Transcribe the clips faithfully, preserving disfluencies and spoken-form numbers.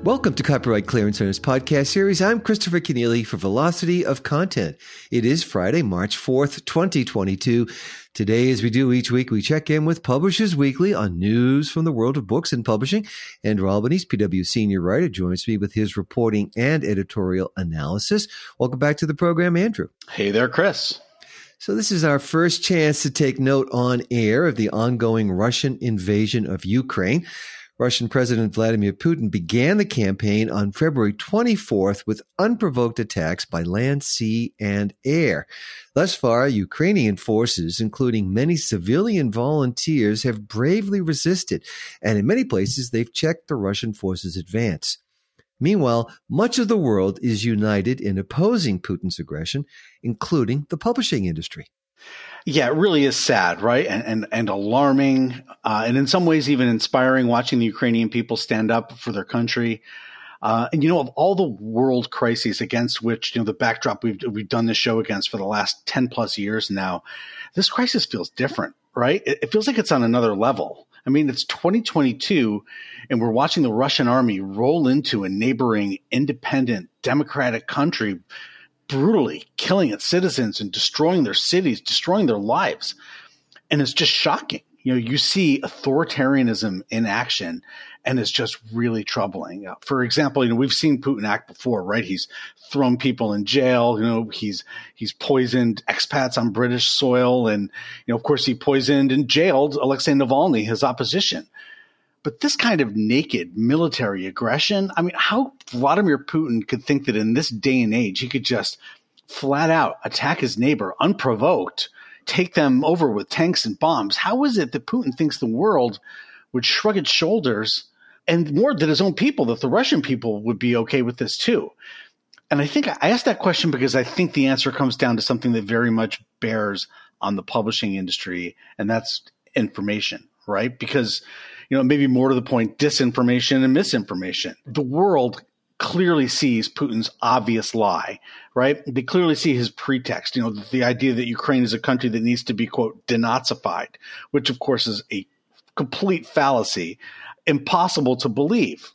Welcome to Copyright Clearance Center's podcast series. I'm Christopher Kenneally for Velocity of Content. It is Friday, March fourth, twenty twenty-two. Today, as we do each week, we check in with Publishers Weekly on news from the world of books and publishing. Andrew Albanese, P W senior writer, joins me with his reporting and editorial analysis. Welcome back to the program, Andrew. Hey there, Chris. So this is our first chance to take note on air of the ongoing Russian invasion of Ukraine. Russian President Vladimir Putin began the campaign on February twenty-fourth with unprovoked attacks by land, sea, and air. Thus far, Ukrainian forces, including many civilian volunteers, have bravely resisted, and in many places they've checked the Russian forces' advance. Meanwhile, much of the world is united in opposing Putin's aggression, including the publishing industry. Yeah, it really is sad, right? And and, and alarming, uh, and in some ways even inspiring, watching the Ukrainian people stand up for their country. Uh, and, you know, of all the world crises against which, you know, the backdrop we've we've done this show against for the last ten plus years now, this crisis feels different, right? It, it feels like it's on another level. I mean, it's twenty twenty-two, and we're watching the Russian army roll into a neighboring, independent, democratic country, brutally killing its citizens and destroying their cities, destroying their lives. And it's just shocking. You know, you see authoritarianism in action, and it's just really troubling. Uh, for example, you know, we've seen Putin act before, right? He's thrown people in jail. You know, he's he's poisoned expats on British soil. And, you know, of course, he poisoned and jailed Alexei Navalny, his opposition. But this kind of naked military aggression, I mean, how Vladimir Putin could think that in this day and age, he could just flat out attack his neighbor unprovoked, take them over with tanks and bombs. How is it that Putin thinks the world would shrug its shoulders, and more than his own people, that the Russian people would be okay with this too? And I think I asked that question because I think the answer comes down to something that very much bears on the publishing industry, and that's information, right? Because, you know, maybe more to the point, disinformation and misinformation. The world clearly sees Putin's obvious lie, right? They clearly see his pretext, you know, the idea that Ukraine is a country that needs to be, quote, denazified, which of course is a complete fallacy, impossible to believe,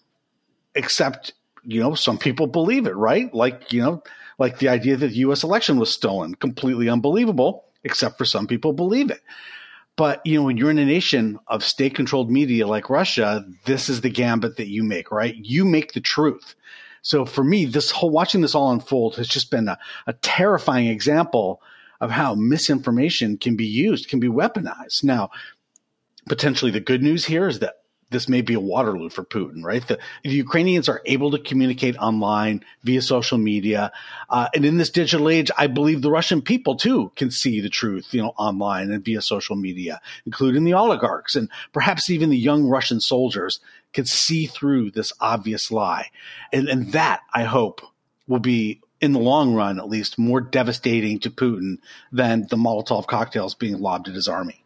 except, you know, some people believe it, right? Like, you know, like the idea that the U S election was stolen, completely unbelievable, except for some people believe it. But, you know, when you're in a nation of state-controlled media like Russia, this is the gambit that you make, right? You make the truth. So for me, this whole watching this all unfold has just been a, a terrifying example of how misinformation can be used, can be weaponized. Now, potentially the good news here is that this may be a Waterloo for Putin, right? The, the Ukrainians are able to communicate online via social media. Uh, and in this digital age, I believe the Russian people, too, can see the truth, you know, online and via social media, including the oligarchs. And perhaps even the young Russian soldiers can see through this obvious lie. And, and that, I hope, will be, in the long run, at least, more devastating to Putin than the Molotov cocktails being lobbed at his army.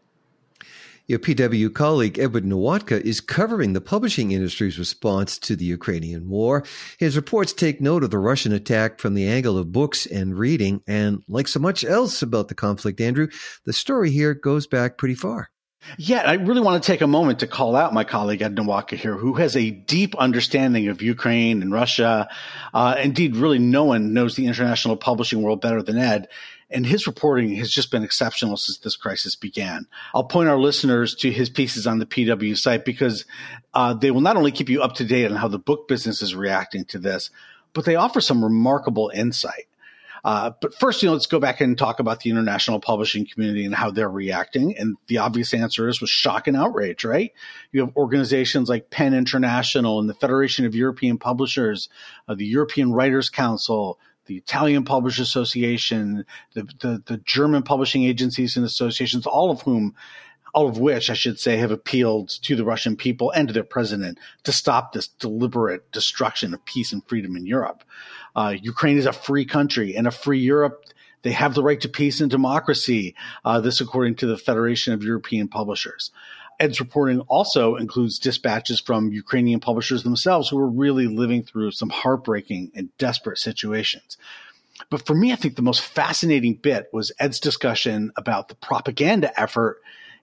Your P W colleague, Edward Nowotka, is covering the publishing industry's response to the Ukrainian war. His reports take note of the Russian attack from the angle of books and reading. And like so much else about the conflict, Andrew, the story here goes back pretty far. Yeah, I really want to take a moment to call out my colleague, Ed Nowotka here, who has a deep understanding of Ukraine and Russia. Uh, indeed, really no one knows the international publishing world better than Ed. And his reporting has just been exceptional since this crisis began. I'll point our listeners to his pieces on the P W site because uh, they will not only keep you up to date on how the book business is reacting to this, but they offer some remarkable insight. Uh, but first, you know, let's go back and talk about the international publishing community and how they're reacting. And the obvious answer is with shock and outrage, right? You have organizations like PEN International and the Federation of European Publishers, uh, the European Writers Council, the Italian Publishers Association, the, the, the German publishing agencies and associations, all of whom, all of which, I should say, have appealed to the Russian people and to their president to stop this deliberate destruction of peace and freedom in Europe. Uh, Ukraine is a free country, and a free Europe, they have the right to peace and democracy. Uh, this according to the Federation of European Publishers. Ed's reporting also includes dispatches from Ukrainian publishers themselves who are really living through some heartbreaking and desperate situations. But for me, I think the most fascinating bit was Ed's discussion about the propaganda effort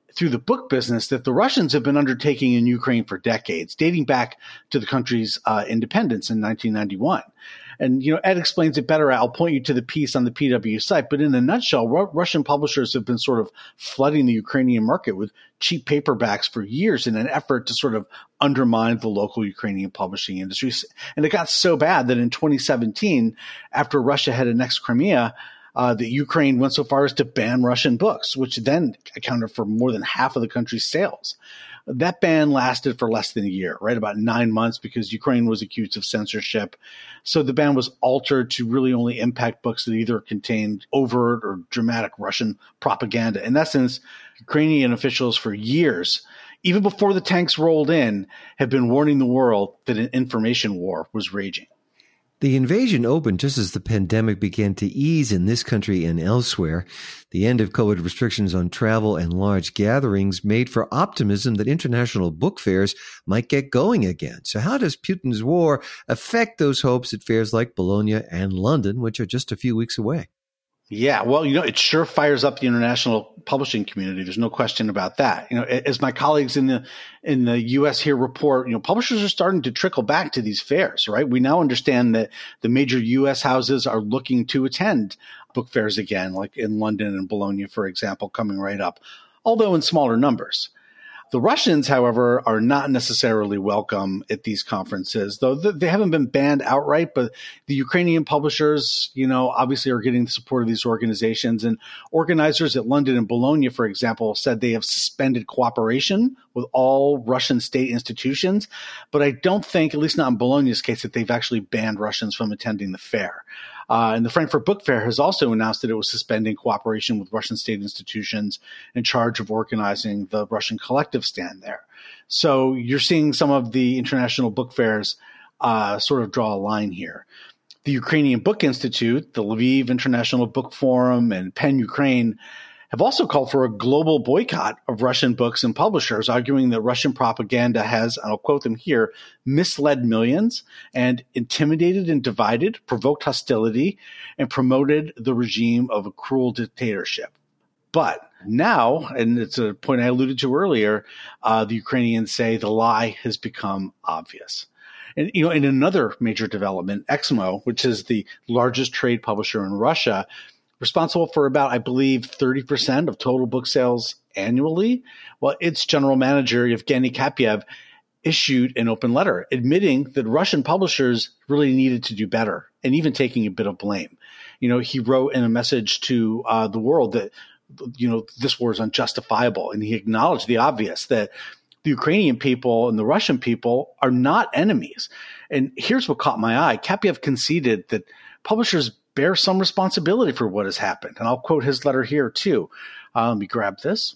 through the book business that the Russians have been undertaking in Ukraine for decades, dating back to the country's uh, independence in nineteen ninety-one. And, you know, Ed explains it better. I'll point you to the piece on the P W site. But in a nutshell, Ru- Russian publishers have been sort of flooding the Ukrainian market with cheap paperbacks for years in an effort to sort of undermine the local Ukrainian publishing industry. And it got so bad that in twenty seventeen, after Russia had annexed Crimea, uh, the Ukraine went so far as to ban Russian books, which then accounted for more than half of the country's sales. That ban lasted for less than a year, right? About nine months because Ukraine was accused of censorship. So the ban was altered to really only impact books that either contained overt or dramatic Russian propaganda. In essence, Ukrainian officials for years, even before the tanks rolled in, have been warning the world that an information war was raging. The invasion opened just as the pandemic began to ease in this country and elsewhere. The end of COVID restrictions on travel and large gatherings made for optimism that international book fairs might get going again. So how does Putin's war affect those hopes at fairs like Bologna and London, which are just a few weeks away? Yeah, well, you know, it sure fires up the international publishing community. There's no question about that. You know, as my colleagues in the in the U S here report, you know, publishers are starting to trickle back to these fairs, right? We now understand that the major U S houses are looking to attend book fairs again, like in London and Bologna, for example, coming right up, although in smaller numbers. The Russians, however, are not necessarily welcome at these conferences, though they haven't been banned outright. But the Ukrainian publishers, you know, obviously are getting the support of these organizations. And organizers at London and Bologna, for example, said they have suspended cooperation with all Russian state institutions. But I don't think, at least not in Bologna's case, that they've actually banned Russians from attending the fair. Uh, and the Frankfurt Book Fair has also announced that it was suspending cooperation with Russian state institutions in charge of organizing the Russian collective stand there. So you're seeing some of the international book fairs uh, sort of draw a line here. The Ukrainian Book Institute, the Lviv International Book Forum, and PEN Ukraine have also called for a global boycott of Russian books and publishers, arguing that Russian propaganda has, and I'll quote them here, misled millions and intimidated and divided, provoked hostility, and promoted the regime of a cruel dictatorship. But now, and it's a point I alluded to earlier, uh, the Ukrainians say the lie has become obvious. And, you know, in another major development, Exmo, which is the largest trade publisher in Russia, responsible for about, I believe, thirty percent of total book sales annually. Well, its general manager, Evgeny Kapiev, issued an open letter admitting that Russian publishers really needed to do better and even taking a bit of blame. You know, he wrote in a message to uh, the world that, you know, this war is unjustifiable. And he acknowledged the obvious, that the Ukrainian people and the Russian people are not enemies. And here's what caught my eye. Kapiev conceded that publishers bear some responsibility for what has happened. And I'll quote his letter here too. Uh, let me grab this.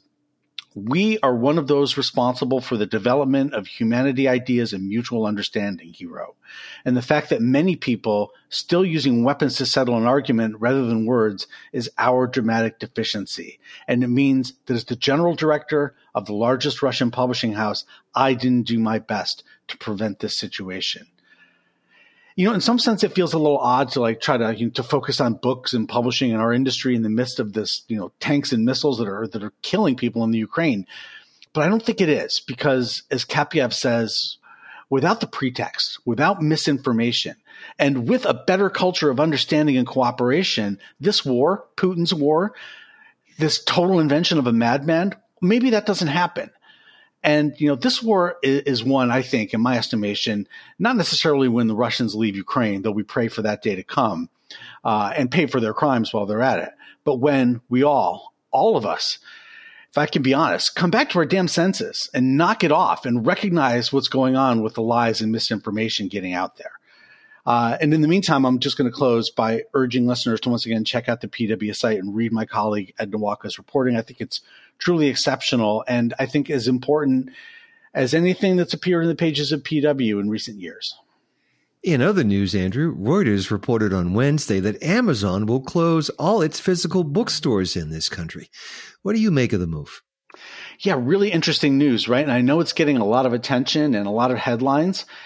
We are one of those responsible for the development of humanity ideas and mutual understanding, he wrote. And the fact that many people still using weapons to settle an argument rather than words is our dramatic deficiency. And it means that as the general director of the largest Russian publishing house, I didn't do my best to prevent this situation. You know, in some sense, it feels a little odd to like try to you know, to focus on books and publishing in our industry in the midst of this, you know, tanks and missiles that are that are killing people in the Ukraine. But I don't think it is, because as Kapiev says, without the pretext, without misinformation, and with a better culture of understanding and cooperation, this war, Putin's war, this total invention of a madman, maybe that doesn't happen. And, you know, this war is one, I think, in my estimation, not necessarily when the Russians leave Ukraine, though we pray for that day to come, uh, and pay for their crimes while they're at it, but when we all, all of us, if I can be honest, come back to our damn senses and knock it off and recognize what's going on with the lies and misinformation getting out there. Uh, and in the meantime, I'm just going to close by urging listeners to once again check out the P W site and read my colleague Ed Nowalka's reporting. I think it's truly exceptional, and I think as important as anything that's appeared in the pages of P W in recent years. In other news, Andrew, Reuters reported on Wednesday that Amazon will close all its physical bookstores in this country. What do you make of the move? Yeah, really interesting news, right? And I know it's getting a lot of attention and a lot of headlines.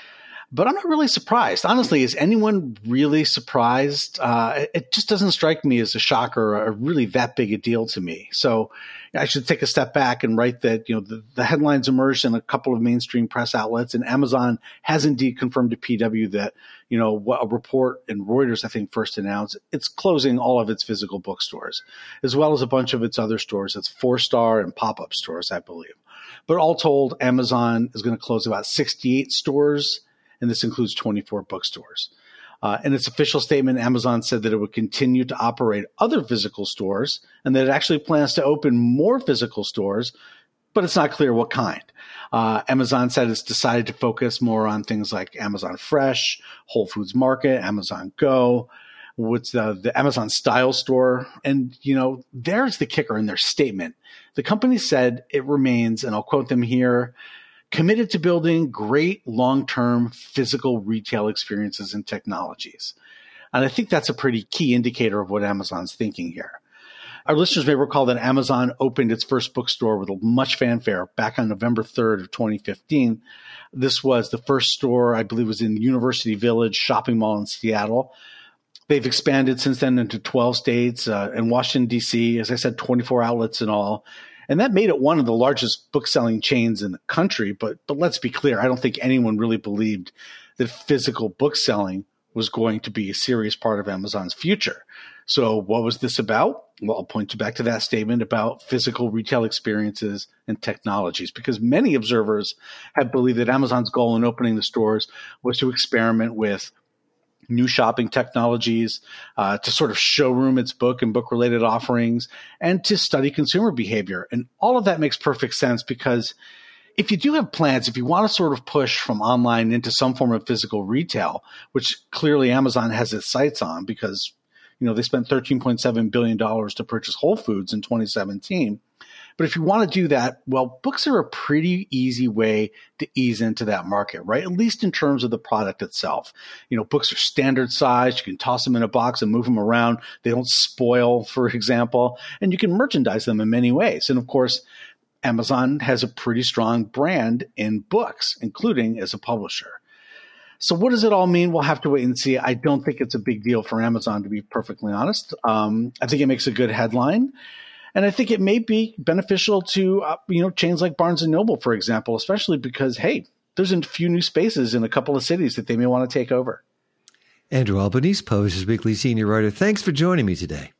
But I'm not really surprised. Honestly, is anyone really surprised? Uh, it just doesn't strike me as a shocker or really that big a deal to me. So I should take a step back and write that, you know, the, the headlines emerged in a couple of mainstream press outlets, and Amazon has indeed confirmed to P W that, you know, what a report in Reuters, I think, first announced, it's closing all of its physical bookstores, as well as a bunch of its other stores. It's four-star and pop-up stores, I believe. But all told, Amazon is going to close about sixty-eight stores, and this includes twenty-four bookstores. Uh, in its official statement, Amazon said that it would continue to operate other physical stores and that it actually plans to open more physical stores, but it's not clear what kind. Uh, Amazon said it's decided to focus more on things like Amazon Fresh, Whole Foods Market, Amazon Go, what's the, the Amazon Style Store. And, you know, there's the kicker in their statement. The company said it remains, and I'll quote them here, committed to building great long-term physical retail experiences and technologies. And I think that's a pretty key indicator of what Amazon's thinking here. Our listeners may recall that Amazon opened its first bookstore with much fanfare back on November third of twenty fifteen. This was the first store, I believe, was in University Village shopping mall in Seattle. They've expanded since then into twelve states uh, and Washington, D C, as I said, twenty-four outlets in all. And that made it one of the largest book-selling chains in the country. But but let's be clear, I don't think anyone really believed that physical bookselling was going to be a serious part of Amazon's future. So what was this about? Well, I'll point you back to that statement about physical retail experiences and technologies, because many observers have believed that Amazon's goal in opening the stores was to experiment with new shopping technologies, uh, to sort of showroom its book and book-related offerings, and to study consumer behavior. And all of that makes perfect sense, because if you do have plans, if you want to sort of push from online into some form of physical retail, which clearly Amazon has its sights on because, you know, they spent thirteen point seven billion dollars to purchase Whole Foods in twenty seventeen. But if you want to do that, well, books are a pretty easy way to ease into that market, right? At least in terms of the product itself. You know, books are standard size. You can toss them in a box and move them around. They don't spoil, for example, and you can merchandise them in many ways. And of course, Amazon has a pretty strong brand in books, including as a publisher. So what does it all mean? We'll have to wait and see. I don't think it's a big deal for Amazon, to be perfectly honest. Um, I think it makes a good headline. And I think it may be beneficial to, uh, you know, chains like Barnes and Noble, for example, especially because, hey, there's a few new spaces in a couple of cities that they may want to take over. Andrew Albanese, Publishers Weekly senior writer, thanks for joining me today.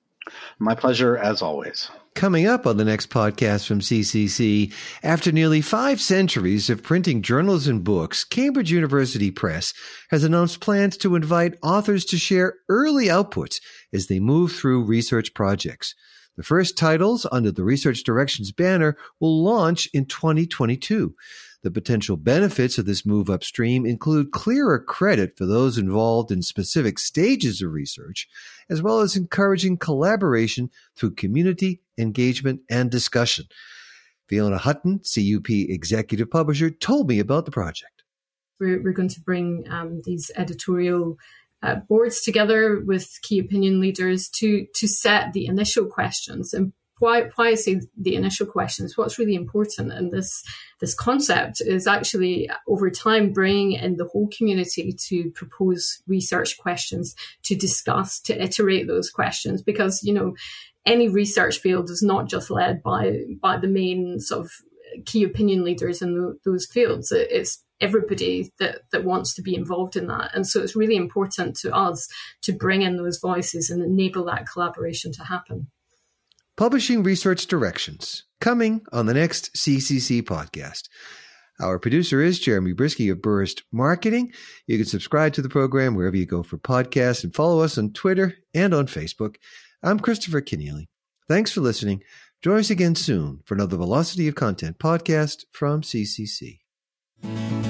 My pleasure, as always. Coming up on the next podcast from C C C, after nearly five centuries of printing journals and books, Cambridge University Press has announced plans to invite authors to share early outputs as they move through research projects. The first titles under the Research Directions banner will launch in twenty twenty-two. The potential benefits of this move upstream include clearer credit for those involved in specific stages of research, as well as encouraging collaboration through community engagement and discussion. Fiona Hutton, C U P executive publisher, told me about the project. We're, we're going to bring um, these editorial uh, boards together with key opinion leaders to to set the initial questions. And why why I say the initial questions, what's really important in this this concept is actually over time bringing in the whole community to propose research questions, to discuss, to iterate those questions, because, you know, any research field is not just led by by the main sort of key opinion leaders in the, those fields. It's everybody that, that wants to be involved in that. And so it's really important to us to bring in those voices and enable that collaboration to happen. Publishing Research Directions, coming on the next C C C podcast. Our producer is Jeremy Brisky of Burst Marketing. You can subscribe to the program wherever you go for podcasts and follow us on Twitter and on Facebook. I'm Christopher Kenneally. Thanks for listening. Join us again soon for another Velocity of Content podcast from C C C.